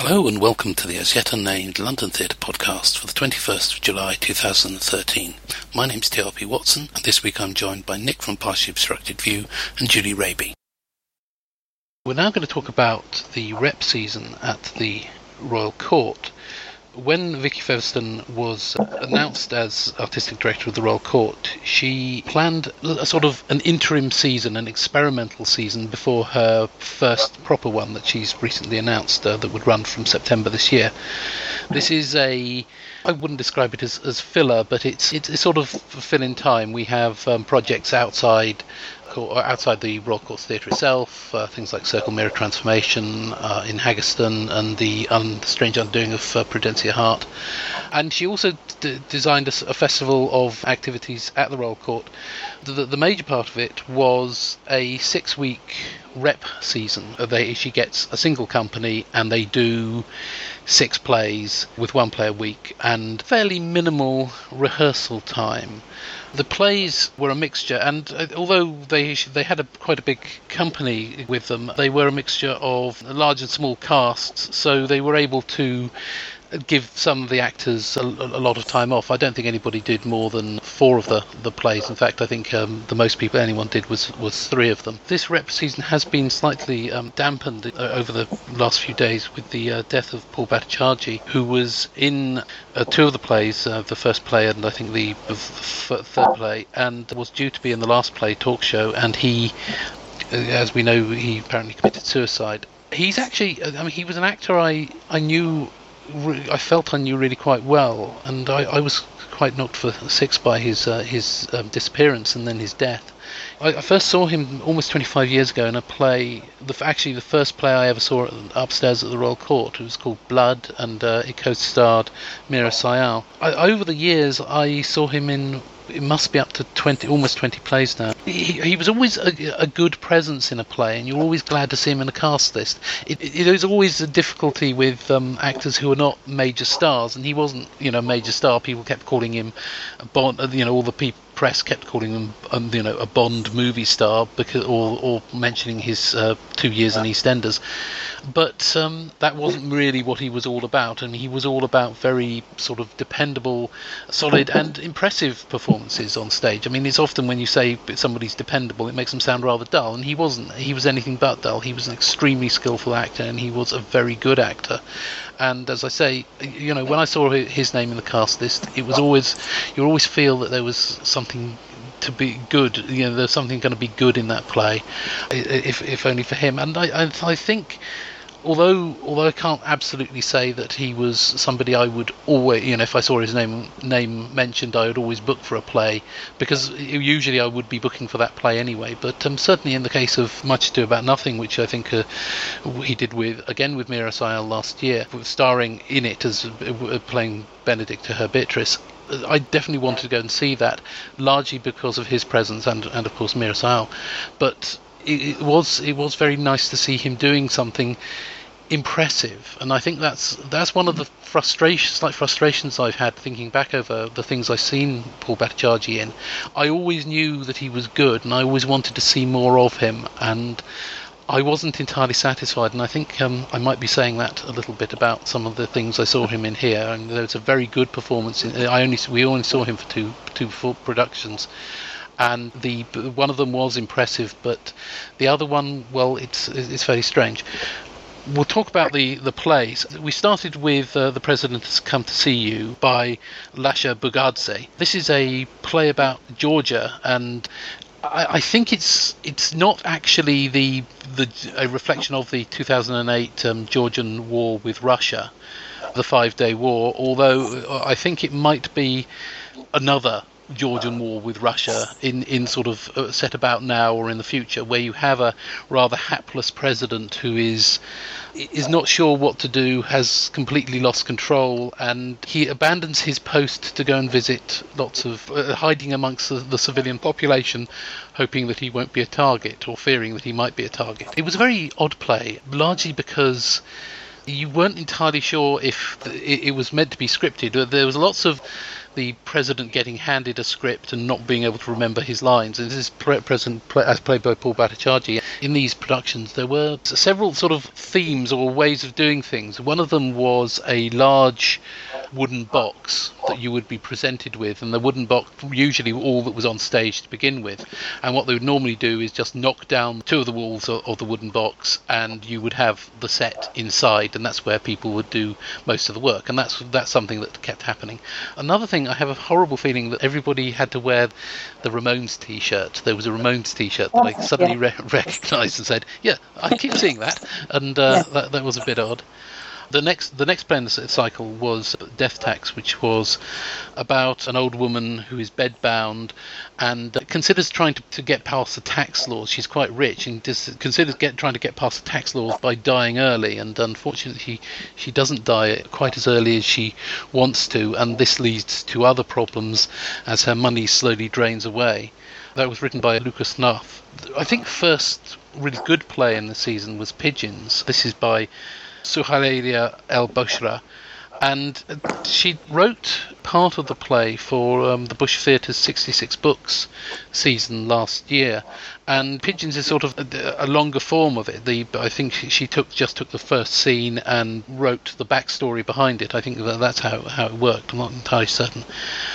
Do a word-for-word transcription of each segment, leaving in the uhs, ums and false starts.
Hello and welcome to the As Yet Unnamed London Theatre podcast for the twenty-first of July two thousand thirteen. My name's T R P Watson, and this week I'm joined by Nick from Partially Obstructed View and Julie Raby. We're now going to talk about the rep season at the Royal Court. When Vicky Featherstone was announced as Artistic Director of the Royal Court, she planned a sort of an interim season, an experimental season, before her first proper one that she's recently announced uh, that would run from September this year. This is a, I wouldn't describe it as, as filler, but it's, it's, it's sort of fill-in time. We have um, projects outside outside the Royal Court Theatre itself, uh, things like Circle Mirror Transformation uh, in Haggerston and the um, Strange Undoing of uh, Prudencia Hart. And she also d- designed a, a festival of activities at the Royal Court. The, the major part of it was a six-week rep season. They, she gets a single company and they do six plays with one play a week and fairly minimal rehearsal time. The plays were a mixture, and uh, although they they had a, quite a big company with them, they were a mixture of large and small casts, so they were able to give some of the actors a, a lot of time off. I don't think anybody did more than four of the, the plays. In fact, I think um, the most people anyone did was, was three of them. This rep season has been slightly um, dampened uh, over the last few days with the uh, death of Paul Bhattacharjee, who was in uh, two of the plays, uh, the first play and I think the, the f- third play, and was due to be in the last play, Talk Show, and he, uh, as we know, he apparently committed suicide. He's actually, I mean, he was an actor I, I knew I felt I knew really quite well, and I, I was quite knocked for six by his uh, his um, disappearance and then his death. I, I first saw him almost twenty-five years ago in a play, the, actually the first play I ever saw upstairs at the Royal Court. It was called Blood, and uh, it co-starred Meera Syal. I, over the years, I saw him in, it must be up to twenty, almost twenty plays now. He, he was always a, a good presence in a play, and you're always glad to see him in a cast list. It, it, it was always a difficulty with um, actors who are not major stars, and he wasn't, you know, a major star. People kept calling him a Bond, you know, all the people. Press kept calling him, um, you know, a Bond movie star, because, or, or mentioning his uh, two years in EastEnders, but um, that wasn't really what he was all about. And he was all about very sort of dependable, solid, and impressive performances on stage. I mean, it's often when you say somebody's dependable, it makes them sound rather dull, and he wasn't. He was anything but dull. He was an extremely skillful actor, and he was a very good actor. And as I say, you know, when I saw his name in the cast list, it was always, you always feel that there was something to be good, you know, there's something going to be good in that play, if if only for him. And I, I, I think, although although I can't absolutely say that he was somebody I would always, you know, if I saw his name name mentioned, I would always book for a play, because usually I would be booking for that play anyway. But um, certainly in the case of Much Ado About Nothing, which I think uh, he did with again with Meera Syal last year, starring in it as uh, playing Benedict to her Beatrice, I definitely wanted to go and see that, largely because of his presence and and of course Meera Syal. But it, it was it was very nice to see him doing something impressive, and I think that's that's one of the frustrations, slight frustrations I've had thinking back over the things I've seen Paul Bhattacharjee in. I always knew that he was good, and I always wanted to see more of him, and I wasn't entirely satisfied. And I think um, I might be saying that a little bit about some of the things I saw him in here. And there was a very good performance. In, I only we only saw him for two two full productions. And the one of them was impressive, but the other one, well, it's it's fairly strange. We'll talk about the, the plays. We started with uh, The President Has Come to See You by Lasha Bugadzé. This is a play about Georgia, and I, I think it's it's not actually the the a reflection of the two thousand eight um, Georgian war with Russia, the Five-Day War, although I think it might be another Georgian war with Russia in, in sort of uh, set about now or in the future, where you have a rather hapless president who is is not sure what to do, has completely lost control, and he abandons his post to go and visit lots of, uh, hiding amongst the, the civilian population, hoping that he won't be a target, or fearing that he might be a target. It was a very odd play, largely because you weren't entirely sure if it, it was meant to be scripted. There was lots of the president getting handed a script and not being able to remember his lines. And this is pre- present play, as played by Paul Bhattacharjee. In these productions, there were several sort of themes or ways of doing things. One of them was a large wooden box that you would be presented with, and the wooden box usually all that was on stage to begin with, and what they would normally do is just knock down two of the walls of, of the wooden box, and you would have the set inside, and that's where people would do most of the work, and that's that's something that kept happening. Another thing, I have a horrible feeling that everybody had to wear the Ramones t-shirt. There was a Ramones t-shirt that I suddenly re- recognised and said, yeah, I keep seeing that, and uh, yeah. that, that was a bit odd. The next the next play in the cycle was Death Tax, which was about an old woman who is bedbound and considers trying to, to get past the tax laws. She's quite rich and dis- considers get, trying to get past the tax laws by dying early, and unfortunately she, she doesn't die quite as early as she wants to, and this leads to other problems as her money slowly drains away. That was written by Lucas Knauf. I think the first really good play in the season was Pigeons. This is by Suhailia El-Boushra, and she wrote part of the play for um, the Bush Theatre's sixty-six books season last year, and Pigeons is sort of a, a longer form of it. The I think she took just took the first scene and wrote the backstory behind it. I think that that's how, how it worked. I'm not entirely certain.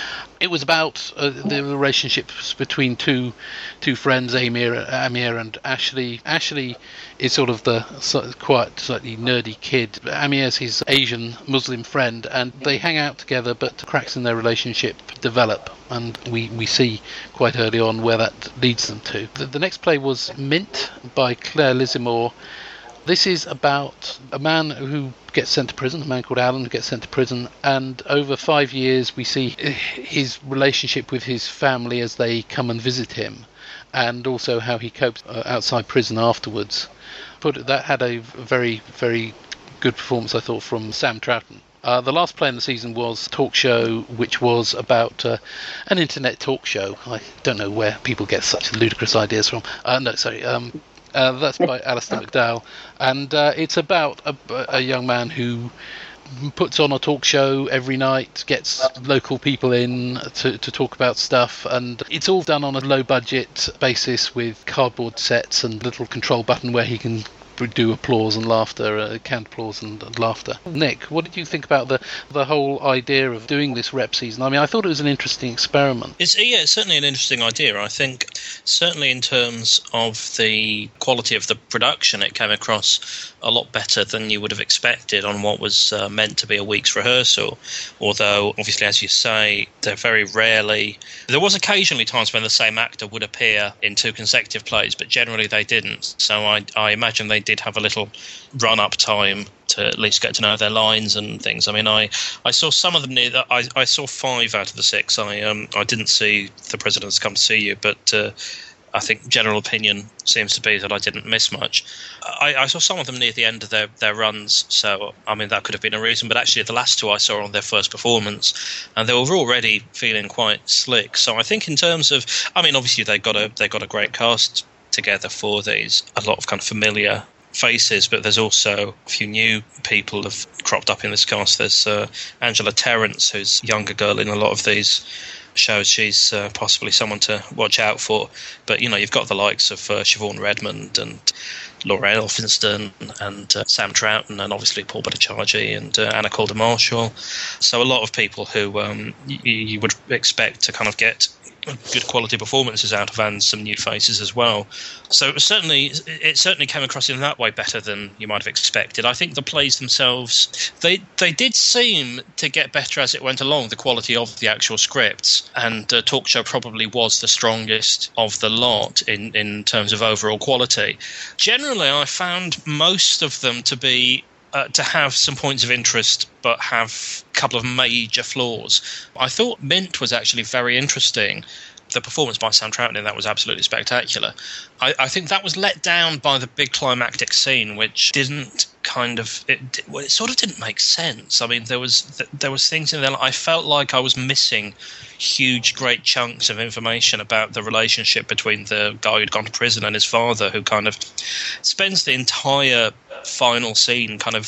It was about uh, the relationships between two two friends, Amir, Amir and Ashley. Ashley is sort of the sort of quite slightly nerdy kid. Amir's his Asian Muslim friend, and they hang out together, but cracks in their relationship develop, and we, we see quite early on where that leads them to. The, the next play was Mint by Claire Lizimore. This is about a man who gets sent to prison, a man called Alan who gets sent to prison, and over five years we see his relationship with his family as they come and visit him, and also how he copes outside prison afterwards. But that had a very, very good performance, I thought, from Sam Troughton. Uh, the last play in the season was Talk Show, which was about uh, an internet talk show. I don't know where people get such ludicrous ideas from. Uh, no, sorry. Um, Uh, that's by Alistair McDowell, and uh, it's about a, a young man who puts on a talk show every night, gets local people in to, to talk about stuff, and it's all done on a low budget basis with cardboard sets and a little control button where he can do applause and laughter, uh, canned applause and, and laughter. Nick, what did you think about the the whole idea of doing this rep season? I mean, I thought it was an interesting experiment. It's yeah, it's certainly an interesting idea. I think certainly in terms of the quality of the production, it came across a lot better than you would have expected on what was uh, meant to be a week's rehearsal. Although, obviously, as you say, they're very rarely... There was occasionally times when the same actor would appear in two consecutive plays, but generally they didn't. So I, I imagine they did have a little run-up time to at least get to know their lines and things. I mean, I, I saw some of them near... The, I, I saw five out of the six. I um I didn't see The President's Come to See You, but... Uh, I think general opinion seems to be that I didn't miss much. I, I saw some of them near the end of their, their runs, so I mean that could have been a reason. But actually, the last two I saw on their first performance, and they were already feeling quite slick. So I think in terms of, I mean, obviously they got a they got a great cast together for these, a lot of kind of familiar faces, but there's also a few new people have cropped up in this cast. There's uh, Angela Terrence, who's a younger girl in a lot of these shows. She's uh, possibly someone to watch out for. But, you know, you've got the likes of uh, Siobhan Redmond and Laura Elphinston and uh, Sam Troughton and obviously Paul Bhattacharjee and uh, Anna Calder Marshall. So a lot of people who um, y- you would expect to kind of get good quality performances out of, and some new faces as well. So it was certainly it certainly came across in that way better than you might have expected. I think the plays themselves, they they did seem to get better as it went along, the quality of the actual scripts, and uh, Talk Show probably was the strongest of the lot in, in terms of overall quality. Generally, I found most of them to be Uh, to have some points of interest but have a couple of major flaws. I thought Mint was actually very interesting. The performance by Sam Troughton in that was absolutely spectacular. I, I think that was let down by the big climactic scene, which didn't kind of it, well, it sort of didn't make sense. I mean, there was there was things in there. I felt like I was missing huge, great chunks of information about the relationship between the guy who'd gone to prison and his father, who kind of spends the entire final scene kind of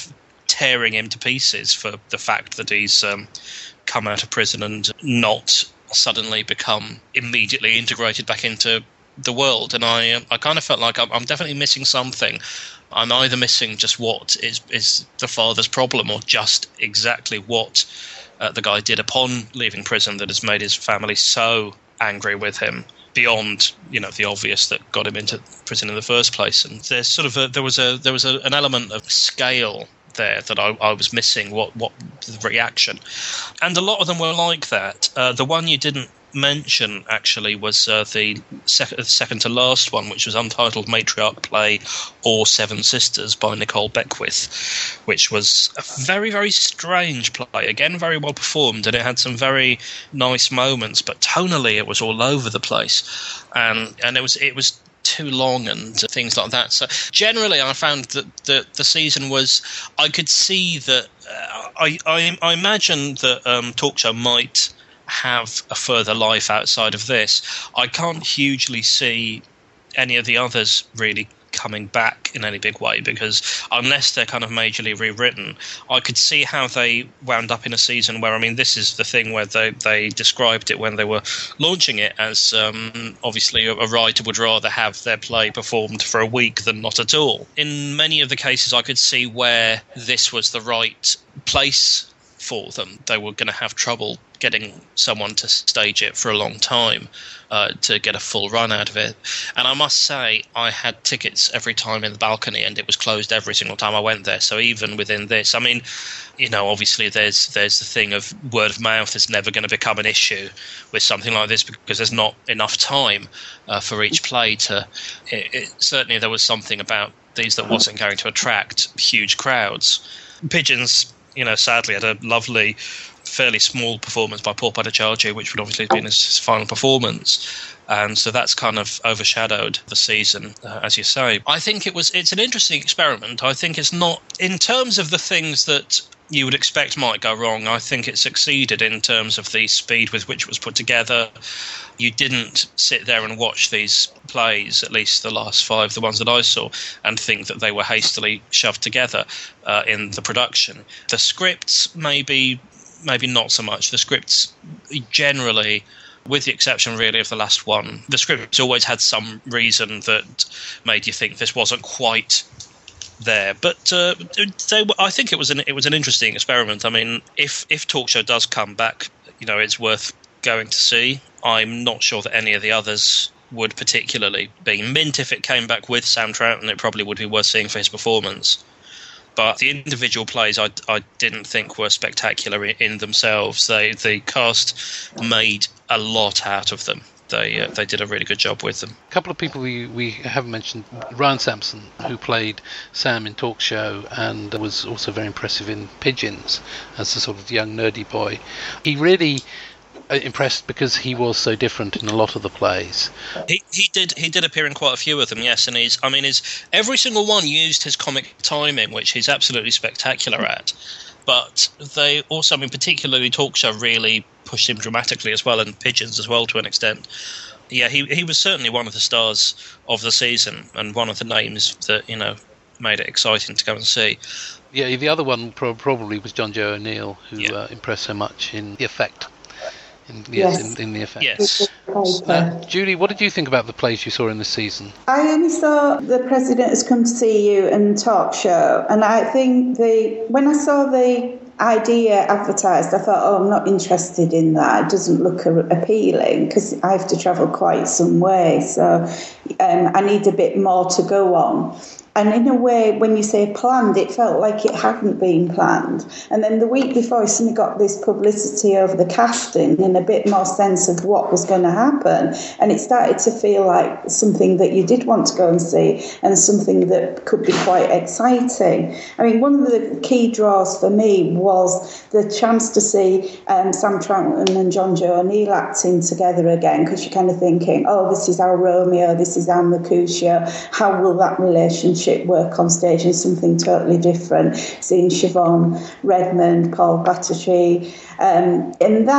tearing him to pieces for the fact that he's um, come out of prison and not suddenly become immediately integrated back into the world. And I I kind of felt like I'm, I'm definitely missing something. I'm either missing just what is, is the father's problem, or just exactly what uh, the guy did upon leaving prison that has made his family so angry with him, beyond, you know, the obvious that got him into prison in the first place. And there's sort of a, there was a there was a, an element of scale there that I, I was missing. What what the reaction, and a lot of them were like that. Uh, the one you didn't mention actually was uh, the sec- second to last one, which was Untitled Matriarch Play or Seven Sisters by Nicole Beckwith, which was a very, very strange play. Again, very well performed, and it had some very nice moments, but tonally it was all over the place, and and it was it was too long and things like that. So generally I found that the, the season was, I could see that uh, I, I I imagine that um, Talk Show might have a further life outside of this. I can't hugely see any of the others really coming back in any big way, because unless they're kind of majorly rewritten, I could see how they wound up in a season where, I mean, this is the thing where they, they described it when they were launching it as um, obviously a, a writer would rather have their play performed for a week than not at all. In many of the cases, I could see where this was the right place for them. They were going to have trouble getting someone to stage it for a long time uh, to get a full run out of it. And I must say, I had tickets every time in the balcony, and it was closed every single time I went there. So even within this, I mean, you know, obviously there's there's the thing of word of mouth is never going to become an issue with something like this, because there's not enough time uh, for each play to... It, it, certainly there was something about these that wasn't going to attract huge crowds. Pigeons, you know, sadly had a lovely, fairly small performance by Paul Bhattacharjee, which would obviously have been his, his final performance. And so that's kind of overshadowed the season, uh, as you say. I think it was, it's an interesting experiment. I think it's not, in terms of the things that you would expect might go wrong, I think it succeeded in terms of the speed with which it was put together. You didn't sit there and watch these plays, at least the last five, the ones that I saw, and think that they were hastily shoved together uh, in the production. The scripts, maybe, maybe not so much. The scripts generally, with the exception really of the last one, the scripts always had some reason that made you think this wasn't quite there. But uh, they, I think it was an it was an interesting experiment. I mean, if if Talk Show does come back, you know, it's worth going to see. I'm not sure that any of the others would particularly be. Mint, if it came back with Sam Troughton, it probably would be worth seeing for his performance. But the individual plays I, I didn't think were spectacular in, in themselves. They the cast made a lot out of them. They uh, they did a really good job with them. A couple of people we, we haven't mentioned. Ryan Sampson, who played Sam in Talk Show and was also very impressive in Pigeons as a sort of young nerdy boy. He really impressed because he was so different in a lot of the plays. He he did he did appear in quite a few of them, yes, and he's I mean his every single one used his comic timing, which he's absolutely spectacular at. But they also, I mean, particularly Talk Show really pushed him dramatically as well, and Pigeons as well to an extent. Yeah, he he was certainly one of the stars of the season and one of the names that, you know, made it exciting to go and see. Yeah, the other one pro- probably was John Joe O'Neill, who yeah. uh, impressed so much in The Effect. In, yes, yes. In, in The Effect. Yes. Uh, Julie, what did you think about the plays you saw in this season? I only saw The President Has Come to See You and Talk Show, and I think the when I saw the idea advertised, I thought, oh, I'm not interested in that. It doesn't look a- appealing because I have to travel quite some way, so um, I need a bit more to go on. And in a way, when you say planned, it felt like it hadn't been planned. And then the week before, I suddenly got this publicity over the casting and a bit more sense of what was going to happen. And it started to feel like something that you did want to go and see and something that could be quite exciting. I mean, one of the key draws for me was the chance to see um, Sam Troughton and John Joe O'Neill acting together again, because you're kind of thinking, oh, this is our Romeo, this is our Mercutio. How will that relationship work on stage? And something totally different, seeing Siobhan Redmond, Paul Bhattacharjee, um, and that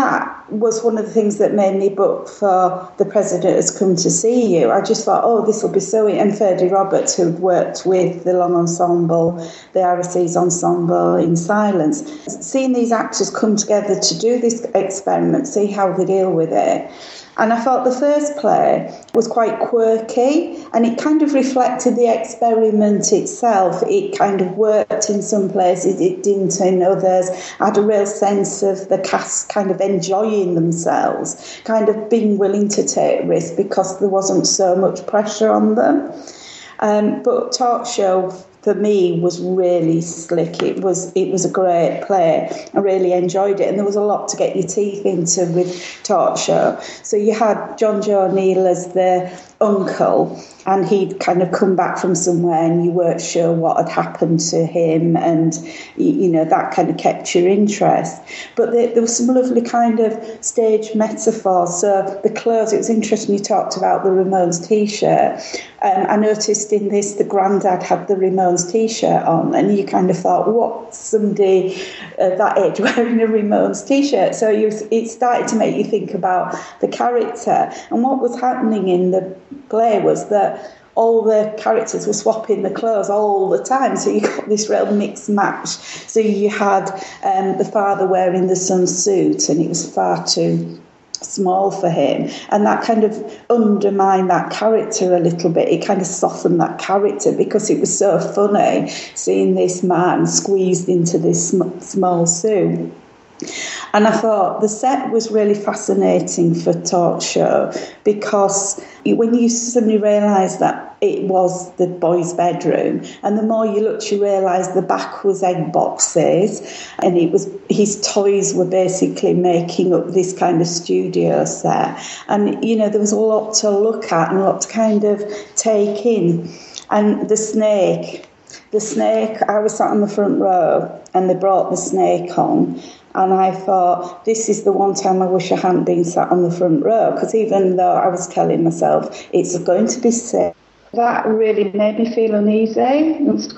was one of the things that made me book for The President Has Come to See You. I just thought, oh, this will be so... And Ferdy Roberts, who'd worked with the Long Ensemble, the Arises Ensemble in Silence, seeing these actors come together to do this experiment, see how they deal with it. And I felt the first play was quite quirky, and it kind of reflected the experiment itself. It kind of worked in some places, it didn't in others. I had a real sense of the cast kind of enjoying themselves, kind of being willing to take risks because there wasn't so much pressure on them. Um, but Talk Show, for me, was really slick. It was it was a great play. I really enjoyed it, and there was a lot to get your teeth into with Talk Show. So you had John Joe O'Neill as the uncle, and he'd kind of come back from somewhere and you weren't sure what had happened to him, and you know that kind of kept your interest. But there, there was some lovely kind of stage metaphors. So the clothes, it was interesting you talked about the Ramones t-shirt. Um, I noticed in this the granddad had the Ramones t-shirt on, and you kind of thought, what's somebody at that age wearing a Ramones t-shirt? So you, it started to make you think about the character. And what was happening in the play was that all the characters were swapping the clothes all the time, so you got this real mixed match. So you had um, the father wearing the son's suit, and it was far too small for him, and that kind of undermined that character a little bit. It kind of softened that character because it was so funny seeing this man squeezed into this sm- small suit. And I thought the set was really fascinating for Talk Show because when you suddenly realise that it was the boy's bedroom, and the more you looked, you realised the back was egg boxes, and it was his toys were basically making up this kind of studio set. And you know there was a lot to look at and a lot to kind of take in. And the snake, the snake. I was sat on the front row, and they brought the snake on. And I thought, this is the one time I wish I hadn't been sat on the front row, because even though I was telling myself it's going to be safe, that really made me feel uneasy.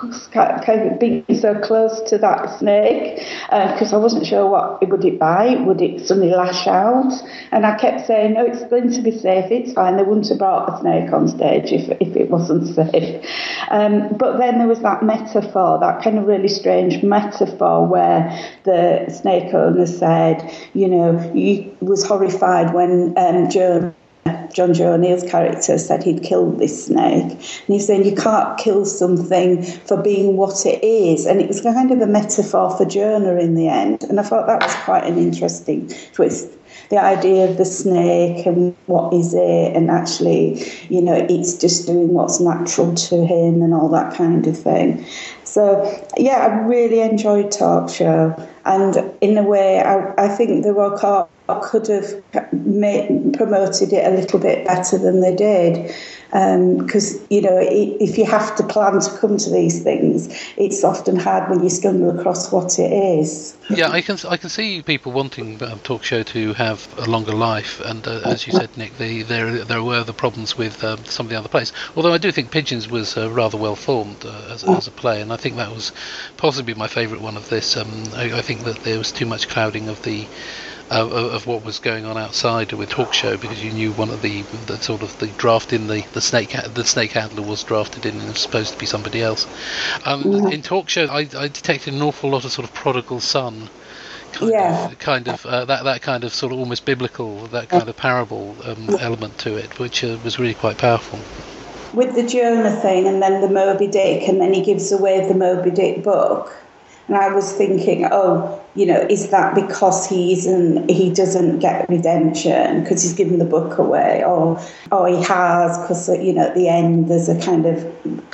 Kind of being so close to that snake, because uh, I wasn't sure what would it bite, would it suddenly lash out? And I kept saying, no, it's going to be safe, it's fine. They wouldn't have brought a snake on stage if if it wasn't safe. Um, but then there was that metaphor, that kind of really strange metaphor where the snake owner said, you know, he was horrified when um, Joan John Joe O'Neill's character said he'd killed this snake. And he's saying you can't kill something for being what it is. And it was kind of a metaphor for Jonah in the end. And I thought that was quite an interesting twist. The idea of the snake and what is it, and actually, you know, it's just doing what's natural to him and all that kind of thing. So, yeah, I really enjoyed Talk Show. And in a way, I, I think the Royal Court could have made, promoted it a little bit better than they did. Because, um, you know, it, if you have to plan to come to these things, it's often hard when you stumble across what it is. Yeah, I can I can see people wanting um, Talk Show to have a longer life, and uh, as you said, Nick, the, there there were the problems with um, some of the other plays. Although I do think Pigeons was uh, rather well formed uh, as, as a play, and I think that was possibly my favourite one of this. Um, I, I think that there was too much clouding of the uh, of what was going on outside with Talk Show, because you knew one of the, the sort of the draft in the the snake the snake handler was drafted in and was supposed to be somebody else. Um, yeah. In Talk Show, I, I detected an awful lot of sort of prodigal son. Kind yeah. of, kind of uh, that that kind of sort of almost biblical, that kind of parable um, element to it, which uh, was really quite powerful. With the Jonah thing, and then the Moby Dick, and then he gives away the Moby Dick book, and I was thinking, oh, you know, is that because he isn't, he doesn't get redemption because he's given the book away, or or he has because, you know, at the end there's a kind of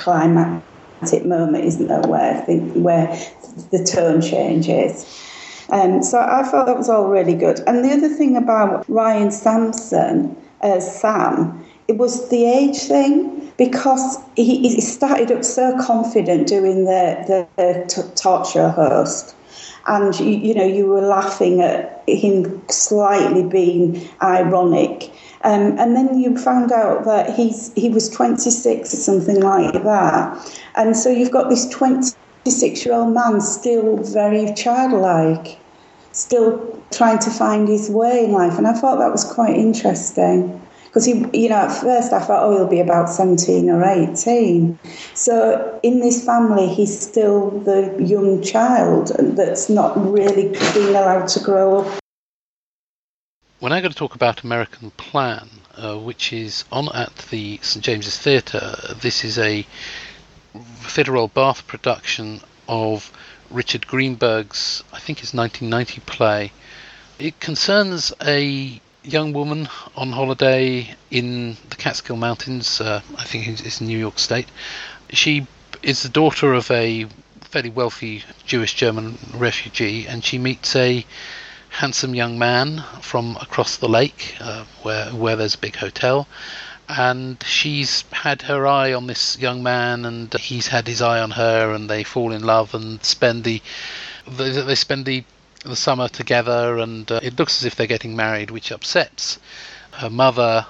climactic moment, isn't there, where I think where the tone changes. Um, so I thought that was all really good. And the other thing about Ryan Sampson as Sam, it was the age thing, because he, he started up so confident doing the, the, the t- talk show host. And, you, you know, you were laughing at him slightly being ironic. Um, and then you found out that he's he was twenty-six or something like that. And so you've got this twenty-six-year-old man still very childlike. still trying to find his way in life. And I thought that was quite interesting. Because, he, you know, at first I thought, oh, he'll be about seventeen or eighteen. So in this family, he's still the young child that's not really being allowed to grow up. When I'm going to talk about American Plan, uh, which is on at the St James's Theatre, this is a Theatre Royal Bath production of Richard Greenberg's, I think it's nineteen ninety play. It concerns a young woman on holiday in the Catskill Mountains, uh, I think it's in New York State. She is the daughter of a fairly wealthy Jewish German refugee, and she meets a handsome young man from across the lake, uh, where where there's a big hotel, and she's had her eye on this young man, and he's had his eye on her, and they fall in love and spend the they, they spend the the summer together, and uh, it looks as if they're getting married, which upsets her mother.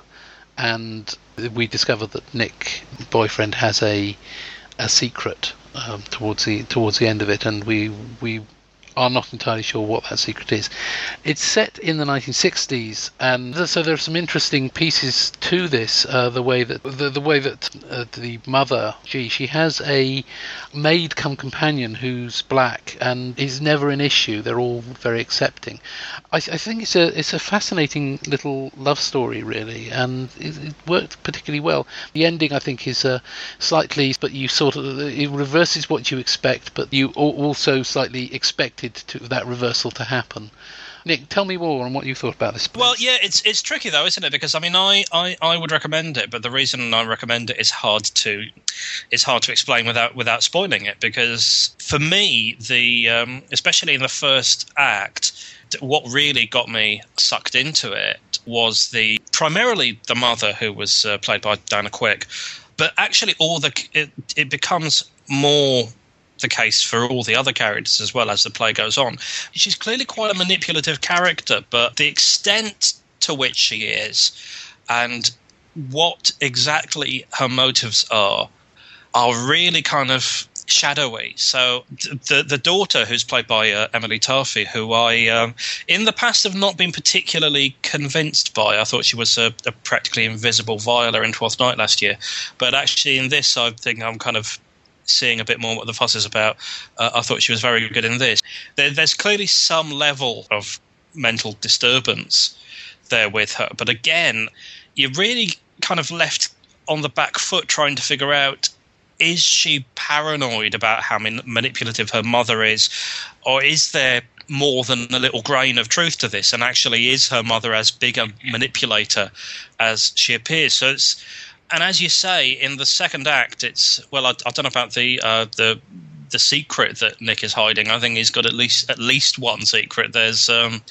And we discover that Nick, boyfriend, has a a secret um, towards the towards the end of it, and we we are not entirely sure what that secret is. It's set in the nineteen sixties, and so there are some interesting pieces to this. Uh, the way that the, the way that uh, the mother, she she has a maid come companion who's black, and is never an issue. They're all very accepting. I, I think it's a it's a fascinating little love story, really, and it, it worked particularly well. The ending, I think, is uh, slightly, but you sort of it reverses what you expect, but you also slightly expect to that reversal to happen. Nick, tell me more on what you thought about this place. Well, yeah, it's it's tricky though, isn't it? Because I mean, I, I, I would recommend it, but the reason I recommend it is hard to it's hard to explain without without spoiling it. Because for me, the um, especially in the first act, what really got me sucked into it was the primarily the mother, who was uh, played by Dana Quick, but actually all the it, it becomes more the case for all the other characters as well as the play goes on. She's clearly quite a manipulative character, but the extent to which she is and what exactly her motives are are really kind of shadowy. So the the daughter, who's played by uh, Emily Tarfy, who I um, in the past have not been particularly convinced by. I thought she was a, a practically invisible Viola in Twelfth Night last year, but actually in this I think I'm kind of seeing a bit more what the fuss is about. uh, I thought she was very good in this. There, there's clearly some level of mental disturbance there with her, but again, you're really kind of left on the back foot trying to figure out, is she paranoid about how man- manipulative her mother is, or is there more than a little grain of truth to this, and actually is her mother as big a manipulator as she appears? So it's And as you say, in the second act, it's well, I, I don't know about the uh, the the secret that Nick is hiding. I think he's got at least at least one secret. There's um,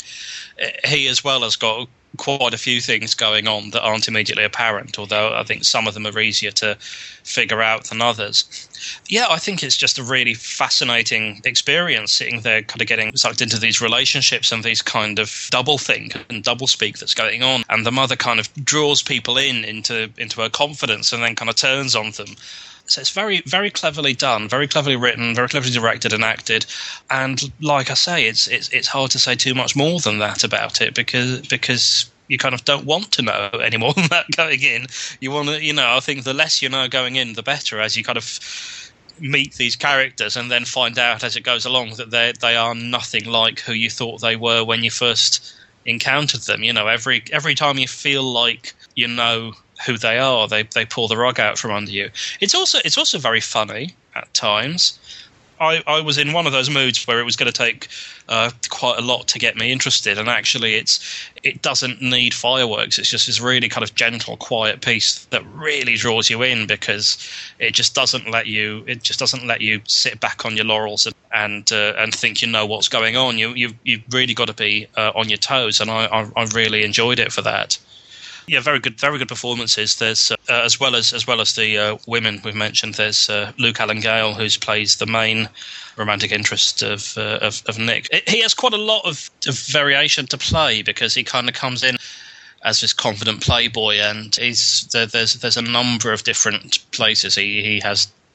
he as well has got quite a few things going on that aren't immediately apparent, although I think some of them are easier to figure out than others. Yeah, I think it's just a really fascinating experience sitting there kind of getting sucked into these relationships and these kind of double think and double speak that's going on. And the mother kind of draws people in into, into her confidence and then kind of turns on them. So it's very, very cleverly done, very cleverly written, very cleverly directed and acted. And like I say, it's it's it's hard to say too much more than that about it because because you kind of don't want to know any more than that going in. You want to, you know, I think the less you know going in, the better, as you kind of meet these characters and then find out as it goes along that they they are nothing like who you thought they were when you first encountered them. You know, every every time you feel like you know who they are, they they pull the rug out from under you. It's also it's also very funny at times. I, I was in one of those moods where it was going to take uh, quite a lot to get me interested, and actually it's it doesn't need fireworks. It's just this really kind of gentle, quiet piece that really draws you in because it just doesn't let you it just doesn't let you sit back on your laurels and and, uh, and think you know what's going on. You you you've really got to be uh, on your toes, and I, I I really enjoyed it for that. Yeah, very good, very good performances. There's uh, as well as as well as the uh, women we've mentioned. There's uh, Luke Allen Gale, who plays the main romantic interest of, uh, of of Nick. He has quite a lot of, of variation to play because he kind of comes in as this confident playboy, and he's there, there's there's a number of different places he he has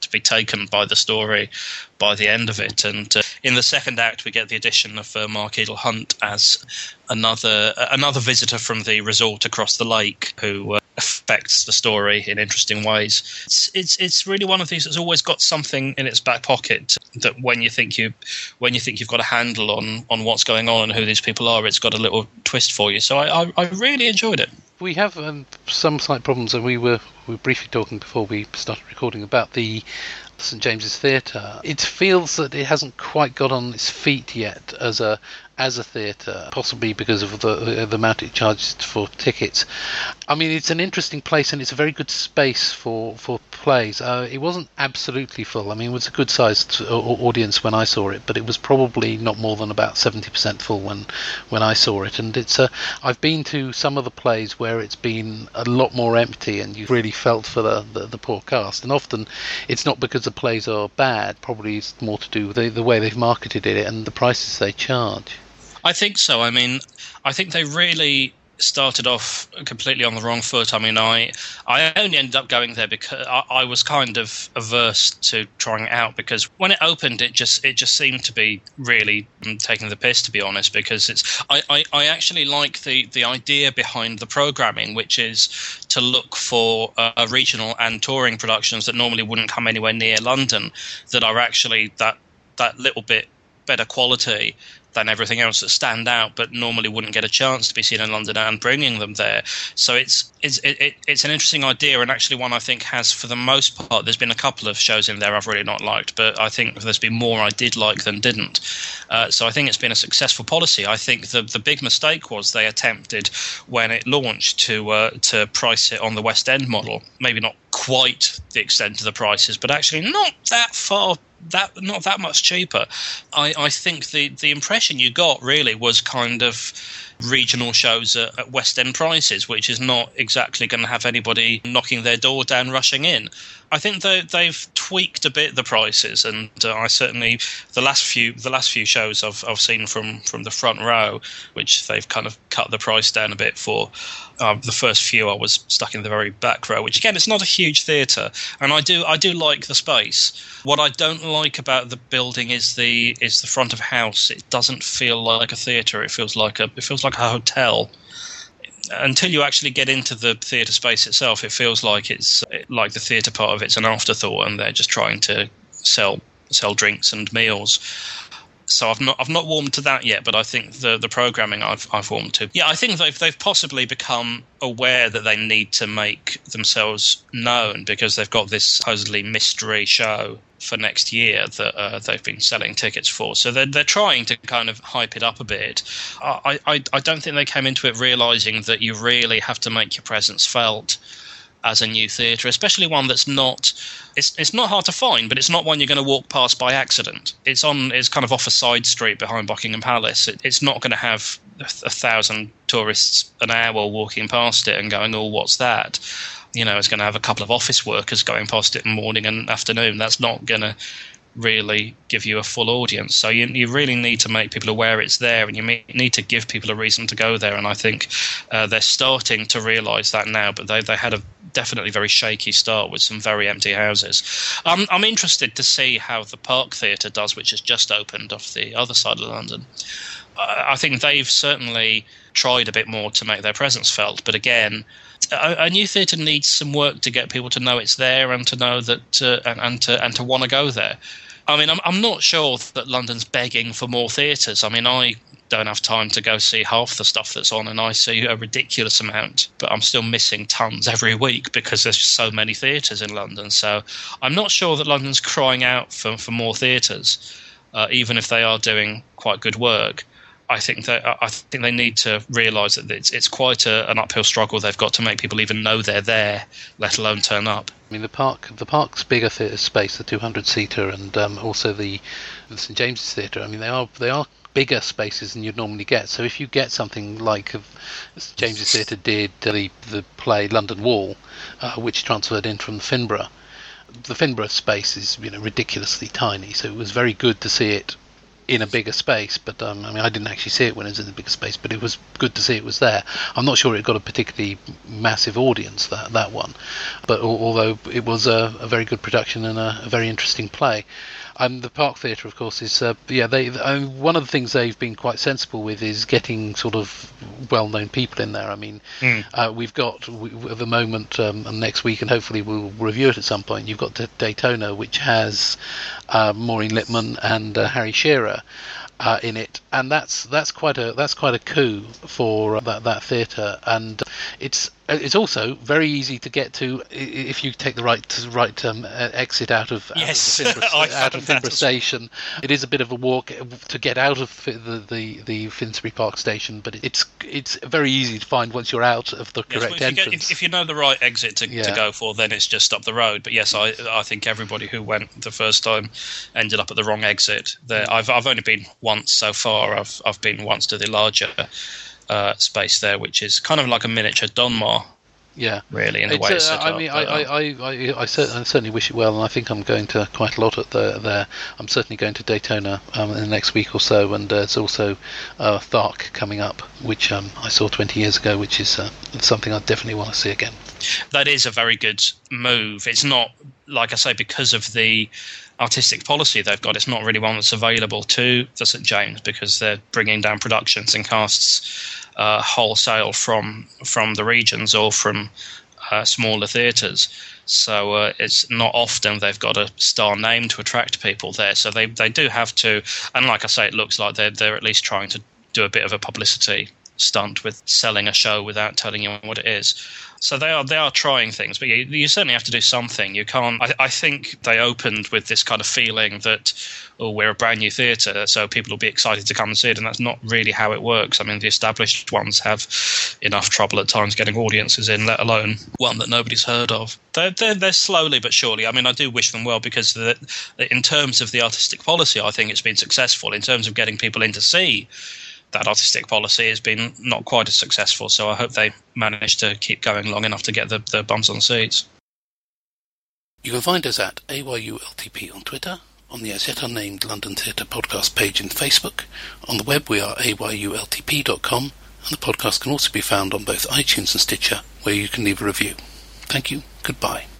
to be taken by the story by the end of it. And uh, in the second act, we get the addition of uh, Mark Edel Hunt as another uh, another visitor from the resort across the lake who uh, affects the story in interesting ways. It's, it's it's really one of these that's always got something in its back pocket that when you think you when you think you've got a handle on on what's going on and who these people are, it's got a little twist for you. So I I, I really enjoyed it. We have um, some slight problems, and we were we were briefly talking before we started recording about the St James's Theatre. It feels that it hasn't quite got on its feet yet as a as a theatre, possibly because of the the amount it charges for tickets. I mean, it's an interesting place and it's a very good space for for plays. Uh, it wasn't absolutely full. I mean, it was a good sized audience when I saw it, but it was probably not more than about seventy percent full when when I saw it. And it's a I've been to some of the plays where it's been a lot more empty, and you've really felt for the the, the poor cast. And often it's not because the plays are bad. Probably it's more to do with the, the way they've marketed it and the prices they charge. I think so. I mean, I think they really started off completely on the wrong foot. I mean, I I only ended up going there because I, I was kind of averse to trying it out, because when it opened, it just it just seemed to be really taking the piss, to be honest. Because it's I, I, I actually like the, the idea behind the programming, which is to look for uh, regional and touring productions that normally wouldn't come anywhere near London, that are actually that that little bit better quality than everything else, that stand out but normally wouldn't get a chance to be seen in London, and bringing them there. So it's it's it, it's an interesting idea, and actually one I think has, for the most part, there's been a couple of shows in there I've really not liked, but I think there's been more I did like than didn't. Uh, so I think it's been a successful policy. I think the the big mistake was they attempted, when it launched, to uh, to price it on the West End model. Maybe not quite the extent of the prices, but actually not that far that not that much cheaper. I, I think the, the impression you got really was kind of regional shows at, at West End prices, which is not exactly going to have anybody knocking their door down, rushing in. I think they, they've tweaked a bit the prices, and uh, I certainly the last few the last few shows I've I've seen from, from the front row, which they've kind of cut the price down a bit for. Uh, the first few I was stuck in the very back row, which again, it's not a huge theatre, and I do I do like the space. What I don't like about the building is the is the front of house. It doesn't feel like a theatre. It feels like a it feels like a hotel. Until you actually get into the theatre space itself, it feels like it's like the theatre part of it's an afterthought, and they're just trying to sell sell drinks and meals. So I've not I've not warmed to that yet, but I think the the programming I've I've warmed to. Yeah, I think they've they've possibly become aware that they need to make themselves known, because they've got this supposedly mystery show for next year that uh, they've been selling tickets for. So they're they're trying to kind of hype it up a bit. I I I don't think they came into it realizing that you really have to make your presence felt as a new theatre, especially one that's not it's it's not hard to find, but it's not one you're going to walk past by accident. It's on it's kind of off a side street behind Buckingham Palace. It, it's not going to have a, a thousand tourists an hour walking past it and going, "Oh, what's that?" You know, it's going to have a couple of office workers going past it in morning and afternoon. That's not going to really give you a full audience. So you you really need to make people aware it's there, and you may, need to give people a reason to go there. And I think uh, they're starting to realise that now, but they they had a definitely very shaky start with some very empty houses. Um, I'm interested to see how the Park Theatre does, which has just opened off the other side of London. Uh, I think they've certainly tried a bit more to make their presence felt, but again, a, a new theatre needs some work to get people to know it's there, and to know that uh, and, and to and to want to go there. I mean, I'm I'm not sure that London's begging for more theatres. I mean, I don't have time to go see half the stuff that's on, and I see a ridiculous amount, but I'm still missing tons every week because there's so many theatres in London. So I'm not sure that London's crying out for, for more theatres, uh, even if they are doing quite good work. I think that I think they need to realise that it's it's quite a, an uphill struggle they've got to make people even know they're there, let alone turn up. I mean, the park, the park's bigger theatre space, the two hundred seater, and um, also the, the St James's Theatre. I mean, they are they are bigger spaces than you'd normally get. So if you get something like St James's Theatre did the the play London Wall, uh, which transferred in from the Finborough, the Finborough space is, you know, ridiculously tiny. So it was very good to see it in a bigger space. But um, I mean, I didn't actually see it when it was in a bigger space, but it was good to see it was there. I'm not sure it got a particularly massive audience, that that one, but although it was a, a very good production and a, a very interesting play. Um, the Park Theatre, of course, is uh, yeah. They I mean, one of the things they've been quite sensible with is getting sort of well-known people in there. I mean, mm. uh, we've got we, at the moment um, and next week, and hopefully we'll review it at some point. You've got D- Daytona, which has uh, Maureen Lipman and uh, Harry Shearer uh, in it, and that's that's quite a that's quite a coup for uh, that that theatre, and it's. It's also very easy to get to if you take the right right um, exit out of out yes, of, Finborough, out of Finborough Station. It is a bit of a walk to get out of the the, the Finsbury Park Station, but it's it's very easy to find once you're out of the yes, correct well, if entrance. You get, if, if you know the right exit to, yeah. to go for, then it's just up the road. But yes, I I think everybody who went the first time ended up at the wrong exit. There, I've I've only been once so far. I've I've been once to the larger uh, space there, which is kind of like a miniature Donmar. Yeah, really, in the way it's set I up. mean, I, I, I, I, I, certainly, I certainly wish it well, and I think I'm going to quite a lot at the, there. I'm certainly going to Daytona um, in the next week or so, and uh, there's also uh, Thark coming up, which um, I saw twenty years ago, which is uh, something I definitely want to see again. That is a very good move. It's not, like I say, because of the artistic policy they've got, it's not really one that's available to the St James, because they're bringing down productions and casts uh, wholesale from from the regions or from uh, smaller theatres. So uh, it's not often they've got a star name to attract people there. So they, they do have to, and like I say, it looks like they're, they're at least trying to do a bit of a publicity stunt with selling a show without telling you what it is. So they are they are trying things, but you, you certainly have to do something. You can't. I, I think they opened with this kind of feeling that, oh, we're a brand new theatre, so people will be excited to come and see it, and that's not really how it works. I mean, the established ones have enough trouble at times getting audiences in, let alone one that nobody's heard of. They're they're, they're slowly but surely. I mean, I do wish them well, because the, in terms of the artistic policy, I think it's been successful. In terms of getting people in to see, that artistic policy has been not quite as successful, so I hope they manage to keep going long enough to get the, the bums on seats. You can find us at A Y U L T P on Twitter, on the as yet unnamed London Theatre podcast page in Facebook. On the web we are A Y U L T P dot com, and the podcast can also be found on both iTunes and Stitcher, where you can leave a review. Thank you, goodbye.